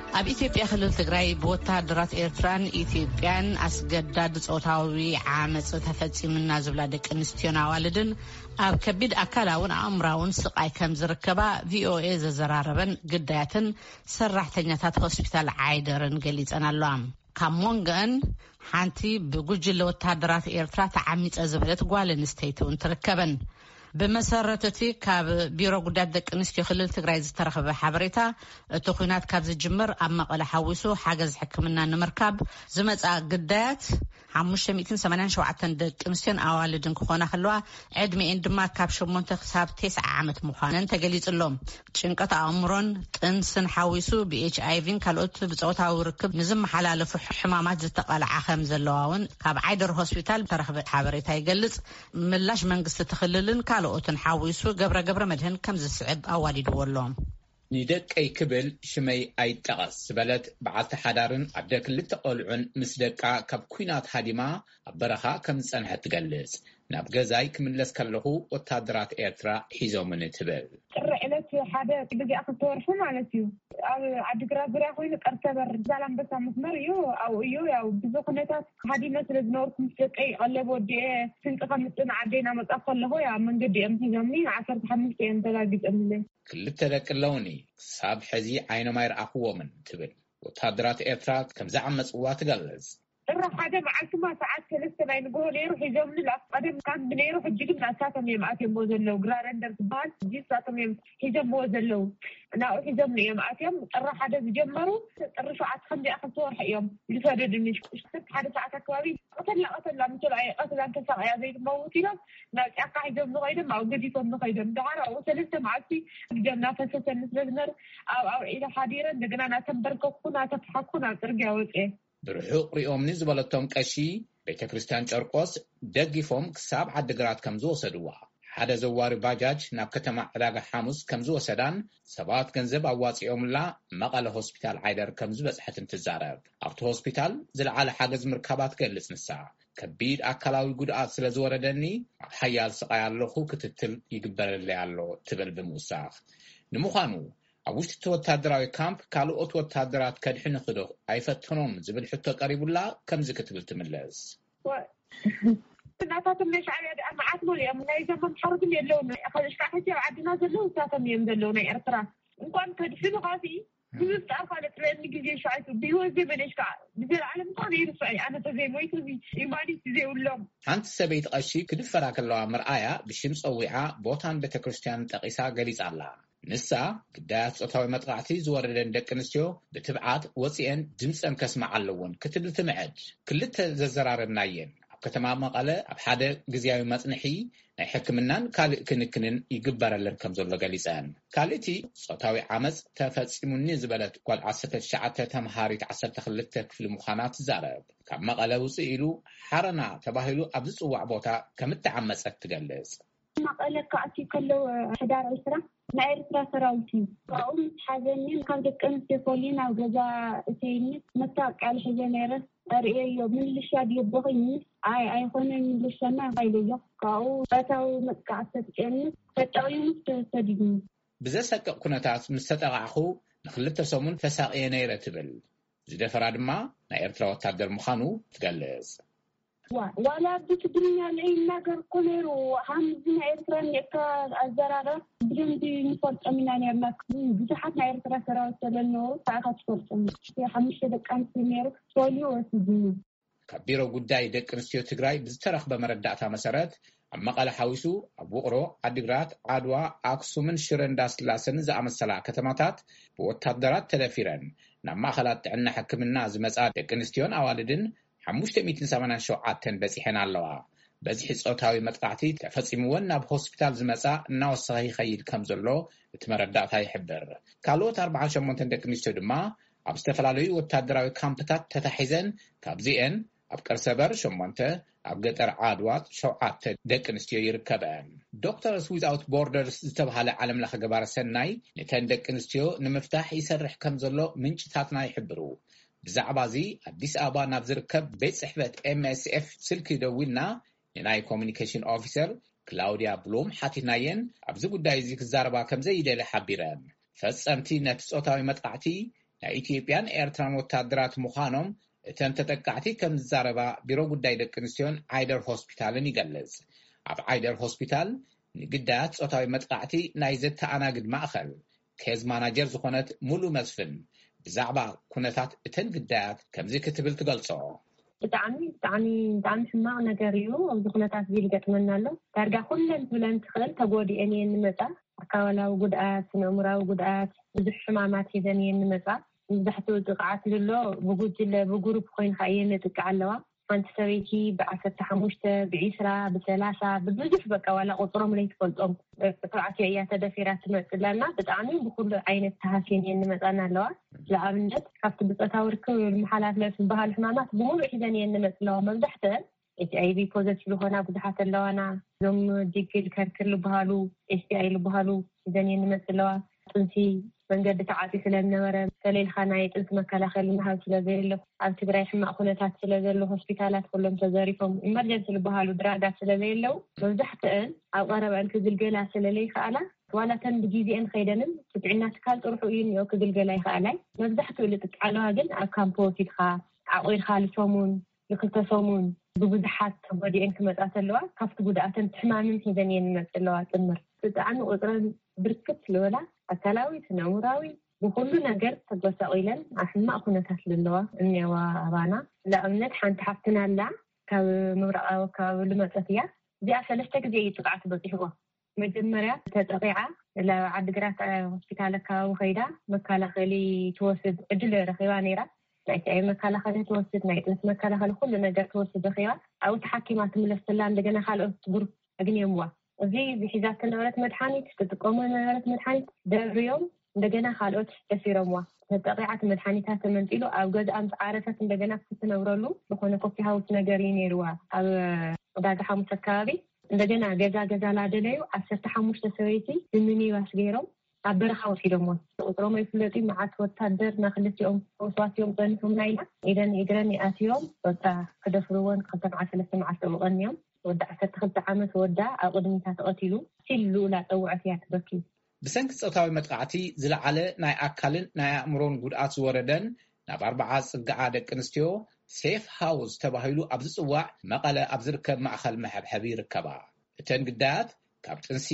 ኣብ ኢትዮጵያ ክልል ትግራይ ብወታደራት ኤርትራን ኢትዮጵያን ኣስገዳድ ጾታዊ ዓመጽ ተፈጺምና ዝብላ ደቂ ኣንስትዮን ኣዋልድን ኣብ ከቢድ ኣካላውን ኣእምራውን ስቃይ ከም ዝርከባ ቪኦኤ ዘዘራረበን ግዳያትን ሰራሕተኛታት ሆስፒታል ዓይደርን ገሊጸን ኣለዋ። ካብ ሞንገን ሓንቲ ብጉጅለ ወታደራት ኤርትራ ተዓሚጸ ዝበለት ጓል ኣንስተይቲ እውን ትርከበን። بمسارتي كاب بيرو قداد دك انستيو خلال تقراي زترخب حبريتا اتو خوينات كاب زجمر اما قال حوسو حاجز حكمنا نمركب زمصا قدات 587 دك انستين اوالدن كخونا خلوا عدمي اندما كاب شمونت حساب 9 عامت مخانن تغليصلهم ጭንቀት አእምሮን ጥንስን حوسو بي اتش اي في ካልኦት ብጾታው ርክብ ንዝም حلالف حمامات ዝተቃልዓ ከም ዘለዋውን ካብ ዓይደር ሆስፒታል ተረخب حبريታ ይገልጽ ምላሽ መንግስት ተخلልን ካልኦትን حوسو ገብረ መድህን ከም ዝስዕብ ኣዋዲድዎ ኣሎም ندقي كبل شمي أي تغس بلد بعد حدارن عبد كل تقلعن مسدقة كب كوينات هادمة برخا كم سنة تجلس نبقى زيك من لسكله وتادرات إيرترا حيزو من تبل. رأيت حدا بيجي أخذ صور مالتيو عبد كراب راحوين أرتبر زلم بس مسمريو أو أو بزقنات هذه مثل نورك مسدقة قلب ودي سنت خمسين عدينا متأخر له يا من قدي أمتي جمني 15 أنت لا جيت أملي. كل تلك اللوني صاب حزي عينه ما يرأخوه من تبل وتادرات إيرترا كم زعم مسؤولات جلس. الروح هذا معك ما ساعات لسه بين يقول يروح يجوم للأقدم كان بنيروح يجيب من أساسهم يمعاتهم موزلو جراندر بال جيس ساتهم يجيب موزلو أنا أروح يجوم لي يمعاتهم الروح هذا بيجمروا الرشوا عاد خلي أخذ صور حيوم يفرد إني شفت هذا ساعات كوابي قتل لا مثل قتل أنت ساعة زي موتينا ناس أقع يجوم نغيدم أو قدي صوم نغيدم دعارة وسلسة معتي جمنا فسسة نسلنر أو إلى حديرا دقنا نتبركونا تفحكونا ترجع وإيه برحوق ريوم نزبلتهم كشي بيت كريستيان شرقوس دقيفهم كساب عدقرات كمزو سدوا حدا زوار باجاج ناب كتما علاقة حاموس كمزو سدان سبات كنزب أواصي يوم لا مقالة هوسبيتال عيدر كمزو بس حتى تزارب أفتو هوسبيتال زل على حاجز مركبات كالس نساء كبير أكلاوي قدعات سلزورة دني حيال سقايا اللخو كتتل يقبل اللي علو تبل بموساخ نموخانو أوشت وتادراوي كامب كالو أوت وتادرات كدحن خدو أيفتنهم زبل حتى قريب الله كم زكتب التملز ناتاتم ليش على معاتمو اليوم لا يزمن حرب يلون أخذ حتى عدنا زلون تاتم يمدلون إرترا وكان كدحن غازي بس تعرف على ترين نجي شايف بيوزي بليش بزر على مكان يرفع أنا تزي مويتزي إيماني تزي ولهم أنت سبيت أشي كدفراك الله مرآية بشمس أوعى بوتان بتكريستيان تقيسا قليز الله نسا قدات صوتاوي مطقعتي زوردن دك انستيو بتبعات وصيان دمصن كسمع علون كتب تمعج كلته ززرارناين كتما مقاله اب حدا غزياوي مصنحي ናይ ሕክምናን ካልእ ክንክንን ይግበረለን ከም ዘሎ ገሊፀን ካልእቲ ጾታዊ ዓመጽ ተፈጺሙኒ ዝበለት ጓል 19 ተምሃሪት 12 ክፍሊ ምዃናት ዛረብ ካብ መቐለ ውፅእ ኢሉ ሓረና ተባሂሉ ኣብ ዝጽዋዕ ቦታ ከም ተዓመጸት ትገልጽ መቐለ ካእቲ ከለው ሕዳር 20 ናይ ኤርትራ ሰራዊት ኣው ሓዘንን ካብ ደቂ ኣንስትዮ ፖሊና ኣብ ገዛ እተይኒ መታወቅያ ልሕዘ ነይረ أريء من الشادي بغيني أي خلنا من الشنا غيلية كاو بتاو متقعدت كأني فتاوي مستدين بزسك كنتات مستدعخو نخلت سمون فساقية نيرة تبل زي فراد ما نيرتلا وتقدر مخانو تجلس ولا بتدنيا لين نجر كلير وهمزنا إيرترا نكا الزرارة بدي نفرط أميناني أمك بزحت إيرترا سراوت لأنه ساعات فرط في حمشة دكان سمير سوليو وسدني كبيرو قداي دك نسيو تجراي بزترخ بمردعتها مسارات أما قال حويسو أبو قرو عدقرات عدوا أكسومن شرنداس لاسن زعم السلاع كتماتات وتقدرات تدفيرن نما خلات عنا حكمنا زمزات دك نسيون أوالدن 587 በፂሐን ኣለዋ በዚህ ጾታዊ መጥቃዕቲ ተፈጺሙወን ናብ ሆስፒታል ዝመጻ እናወሰኸ ይኸይድ ከም ዘሎ እቲ መረዳእታ ይሕብር ካልኦት 48 ደቂ ኣንስትዮ ድማ ኣብ ዝተፈላለዩ ወታደራዊ ካምፕታት ተታሒዘን ካብዚአን ኣብ ቀርሰበር 8 ኣብ ገጠር ዓድዋት 7 ደቂ ኣንስትዮ ይርከበን ዶክተርስ ዊዛውት ቦርደርስ ዝተባሃለ ዓለም ለኸ ገባረ ሰናይ ነተን ደቂ ኣንስትዮ ንምፍታሕ ይሰርሕ ከም ዘሎ ምንጭታትና ይሕብሩ بزعبا زي أديس أبا نبزركب بيت صحبة MSF سلكي دويلنا ناي كوميونيكيشن أوفيسر كلاوديا بلوم حاتيناين أبزو قد دايزيك الزاربا كم زي دي لحبيران فسامتي نتسوتاوي متقعتي ናይ ኢትዮጵያን ኤርትራን ወታደራት ምዃኖም እተን ተጠቃዕቲ ከም ዝዛረባ ቢሮ ጉዳይ ደቂ ኣንስትዮን ዓይደር ሆስፒታልን ይገልጽ። ኣብ ዓይደር ሆስፒታል ንግዳያት ጾታዊ መጥቃዕቲ ናይ ዘተኣናግድ ማእኸል ኬዝ ማናጀር ዝኾነት ሙሉ መስፍን ብዛዕባ ኩነታት እተን ግዳያት ከምዚ ክትብል ትገልጾ። ብጣዕሚ ሕማቕ ነገር እዩ። ኣብዚ ኩነታት እዚ ዝገጥመና ኣሎ። ዳርጋ ኩለን ብለን ትኽእል ተጎዲአን እየን ንመጻ ኣካላዊ ጉድኣት፣ ስነ-ኣእምሮኣዊ ጉድኣት፣ ብዙሕ ሕማማት ሒዘን እየን ንመጻ መብዛሕትኡ ጥቕዓት ዘሎ ብጉጅለ ብግሩፕ ኮይንካ እየን ንጥቃዕ ኣለዋ። ሓንቲ ሰበይቲ ብ15 ብ20 ብ30 ብብዙሕ በቃ ዋላ ቁፅሮም ለይትፈልጦም ተባዕትዮ እያ ተደፊራ ትመጽእ ለና ብጣዕሚ ብኩሉ ዓይነት ተሃስየን እየን ንመጻና ኣለዋ። ንኣብነት ካብቲ ብፆታዊ ርክብ ዝመሓላለፍ ዝበሃሉ ሕማማት ብምሉእ ሒዘን እየን ንመጽእ ኣለዋ። መብዛሕትአን HIV ፖዘቲቭ ዝኾና ብዙሓት ኣለዋና። እዞም ዲግል ከርክር ዝበሃሉ STI ዝበሃሉ ሒዘን እየን ንመጽእ ኣለዋ። ጥንሲ መንገዲ ተዓፂ ስለዝነበረ ተለይልካ ናይ ጥንሲ መከላኸሊ ምሃብ ስለዘየለ ኣብ ትግራይ ሕማቕ ኩነታት ስለዘሎ ሆስፒታላት ኩሎም ተዘሪፎም ኢመርጀንሲ ዝበሃሉ ድራጋት ስለዘየለው መብዛሕትአን ኣብ ቀረበአን ክግልገላ ስለለይከኣላ ዋላተን ብጊዜአን ከይደንን ጥዕና ትካል ጥርሑ እዩ እንኦ ክግልገላ ይከኣላይ። መብዛሕትኡ ልጥቃዕ ኣለዋ ግን ኣብ ካምፕ ወሲድካ ዓቂርካ ልሰሙን ል2 ሰሙን ብብዙሓት ተጎዲአን ክመጻት ኣለዋ። ካብቲ ጉድኣተን ሕማምን ሒዘን እየን ንመጽእ ኣለዋ ጥምር ብጣዕሚ ቁፅረን ብርክት ዝበላ ኣካላዊ ስነ-ኣእምሮኣዊ ብኩሉ ነገር ተጎሳቂለን ኣብ ሕማቕ ኩነታት ዘለዋ እኒአዋ ኣባና። ንኣብነት ሓንቲ ሓፍትና ኣላ ካብ ምብራቃዊ ከባቢ ልመፀት እያ። እዚኣ 3 ግዜ እዩ ጥቃዓት በፂሕዋ። መጀመርያ ተጠቂዓ ናብ ዓዲግራት ሆስፒታል ኣከባቢ ከይዳ መከላኸሊ ትወስድ ዕድል ረኺባ ነይራ። ናይ HIV መከላኸሊ ትወስድ፣ ናይ ጥንሲ መከላኸሊ ኩሉ ነገር ትወስድ ረኺባ ኣብኡ ተሓኪማ ትምለስላ እንደገና ካልኦት ግሩፕ ኣግኒዮምዋ። እዚ ዝሒዛት ነበረት መድሓኒት ትጥቀሙ ነበረት መድሓኒት ደብርዮም እንደገና ካልኦት ደፊሮምዋ። ተጠቂዓት መድሓኒታት ተመንጢሉ ኣብ ገዛ ምስ ዓረፈት እንደገና ክትነብረሉ ዝኾነ ኮፊ ሃውስ ነገር እዩ ነይሩዋ ኣብ ዕዳጋ ሓሙስ ኣከባቢ። እንደገና ገዛ ላደለዩ 15 ሰበይቲ ብሚኒባስ ገይሮም ኣብ በረኻ ወሲዶምዎ። ቁጥሮም ኣይፍለጡ መዓት ወታደር ናክልቲኦም ወስዋትዮም ፀኒሖምና ኢና ኢደን እግረን ይኣትዮም በቃ ክደፍርዎን 2-3 መዓልቲ ወቐንዮም። ወዳ 12 ዓመት ወዳ ኣብ ቅድሚታ ተቐቲሉ ሲሉላ ፀውዐት እያ ትበኪ። ብሰንኪ ፆታዊ መጥቃዕቲ ዝለዓለ ናይ ኣካልን ናይ ኣእምሮን ጉድኣት ዝወረደን ናብ 40 ጽግዓ ደቂ ኣንስትዮ ሴፍ ሃውስ ተባሂሉ ኣብ ዝፅዋዕ መቐለ ኣብ ዝርከብ ማእኸል መሐብሐቢ ይርከባ። እተን ግዳያት ካብ ጥንሲ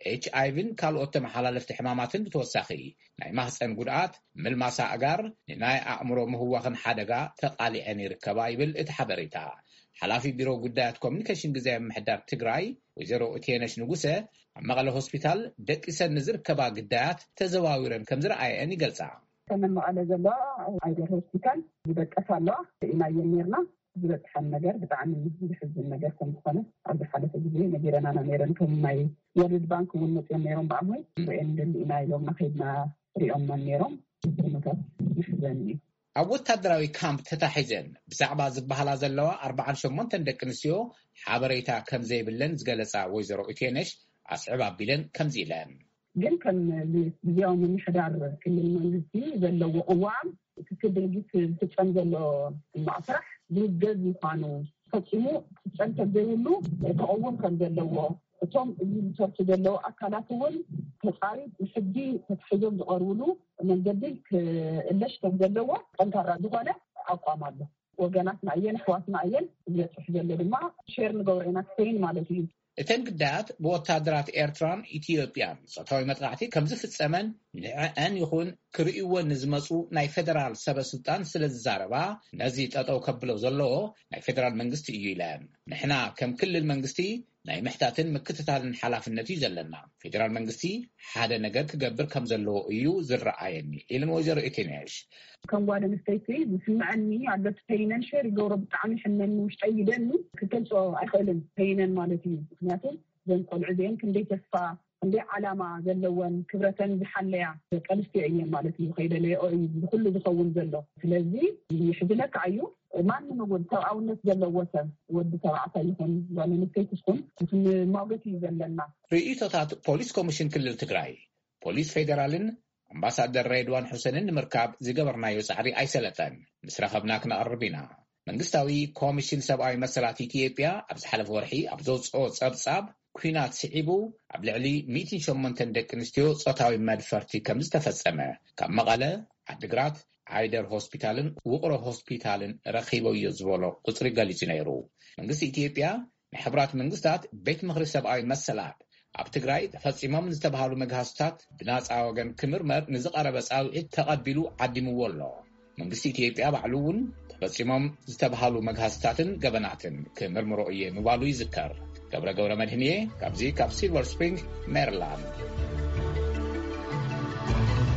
HIVን ካልኦት ተመሓላለፍቲ ሕማማትን ብተወሳኺ ናይ ማህፀን ጉድኣት፣ ምልማሳ ኣጋር ንናይ ኣእምሮ ምህዋኽን ሓደጋ ተቃሊዐን ይርከባ ይብል እቲ ሓበሬታ። ሓላፊ ቢሮ ጉዳያት ኮሚኒኬሽን ግዜያዊ ምምሕዳር ትግራይ ወይዘሮ እቴነሽ ንጉሰ ኣብ መቐለ ሆስፒታል ደቂሰን ንዝርከባ ግዳያት ተዘዋዊረን ከም ዝረኣየን ይገልጻ። ከመን መቐለ ዘለዋ ዓይደር ሆስፒታል ዝደቀሳ ኣለዋ ኢና የኔርና ዝበፅሐን ነገር ብጣዕሚ ዝሕዝን ነገር ከም ዝኾነ ኣብ ዝሓለፈ ግዜ ነጊረናና ነይረን። ከም ናይ ወርልድ ባንክ እውን መፅኦም ነይሮም ብዓመይ ወይን ደሊና ኢሎምና ከይድና ሪኦምና ነይሮም ምታት ይሕዘን እዩ። ኣብ ወታደራዊ ካምፕ ተታሒዘን ብዛዕባ ዝበሃላ ዘለዋ 48 ደቂ ኣንስትዮ ሓበሬታ ከም ዘይብለን ዝገለጻ ወይዘሮ እቴነሽ ኣስዕብ ኣቢለን ከምዚ ኢለን ግን ከም ግዜያዊ ምምሕዳር ክልል መንግስቲ ዘለዎ እዋም ክድርጊት ዝፍፀም ዘሎ ማዕስራሕ ዝውገዝ ምዃኑ ፈፂሙ ክፍፀም ተዘይብሉ ተቐውም ከም ዘለዎ እቶም እዚ ዝሰርሑ ዘለዎ ኣካላት እውን ተፃሪፍ ሕጊ ተታሒዞም ዝቐርብሉ መንገዲ ክእለሽ ከም ዘለዎ ጠንካራ ዝኾነ ኣቋም ኣሎ። ወገናትና እየን ኣሕዋትና እየን ዝበፅሕ ዘሎ ድማ ሼር ንገብሮ ኢና ክሰይን ማለት እዩ። እተን ግዳያት ብወታደራት ኤርትራን ኢትዮጵያን ፆታዊ መጥቃዕቲ ከም ዝፍፀመን ንዕአን ይኹን ክርእይዎን ንዝመፁ ናይ ፌደራል ሰበስልጣን ስለ ዝዛረባ ነዚ ጠጠው ከብለው ዘለዎ ናይ ፌደራል መንግስቲ እዩ ኢለን። ንሕና ከም ክልል መንግስቲ ናይ ምሕታትን ምክትታልን ሓላፍነት እዩ ዘለና። ፌደራል መንግስቲ ሓደ ነገር ክገብር ከም ዘለዎ እዩ ዝረኣየኒ ኢለን ወይዘሮ እቴነሽ። ከም ጓል ኣንስተይቲ ዝስምዐኒ ኣሎት ተይነን ሸር ይገብሮ ብጣዕሚ ሕመኒ ውሽጠይ ይደኒ ክገልፆ ኣይኽእልን ተይነን ማለት እዩ። ምክንያቱም ዘን ቆልዑ እዚአን ክንደይ ተስፋ ክንደይ ዓላማ ዘለወን ክብረተን ዝሓለያ ደቂ ኣንስትዮ እየን ማለት እዩ። ከይደለየኦ እዩ ብኩሉ ዝኸውን ዘሎ። ስለዚ ይሕዝነካ እዩ ማንም እውን ሰብኣውነት ዘለዎ ሰብ ወዲ ተባዕታይ ይኹን ጓል ኣንስተይቲ ይኹን ማውገት እዩ ዘለና። ርእይቶታት ፖሊስ ኮሚሽን ክልል ትግራይ ፖሊስ ፌደራልን ኣምባሳደር ሬድዋን ሁሴንን ንምርካብ ዝገበርናዮ ፃዕሪ ኣይሰለጠን። ምስ ረኸብና ክነቐርብ ኢና። መንግስታዊ ኮሚሽን ሰብኣዊ መሰላት ኢትዮጵያ ኣብ ዝሓለፈ ወርሒ ኣብ ዘውፅኦ ፀብጻብ ኩናት ስዒቡ ኣብ ልዕሊ 108 ደቂ ኣንስትዮ ፆታዊ መድፈርቲ ከም ዝተፈጸመ ካብ መቐለ ዓዲግራት ዓይደር ሆስፒታልን ውቕሮ ሆስፒታልን ረኺበው ዝበሎ ቁጽሪ ገሊጹ ነይሩ። መንግስቲ ኢትዮጵያ ንሕቡራት መንግስታት ቤት ምኽሪ ሰብኣዊ መሰላት ኣብ ትግራይ ተፈጺሞም ዝተባሃሉ መግሃስታት ብናጻ ወገን ክምርመር ንዝቐረበ ጻውዒት ተቐቢሉ ዓዲምዎ ኣሎ። መንግስቲ ኢትዮጵያ ባዕሉ እውን ተፈጺሞም ዝተባሃሉ መግሃስታትን ገበናትን ክምርምሮ እየ ምባሉ ይዝከር። ገብረ መድህንየ ካብ ሲልቨር ስፕሪንግ ሜሪላንድ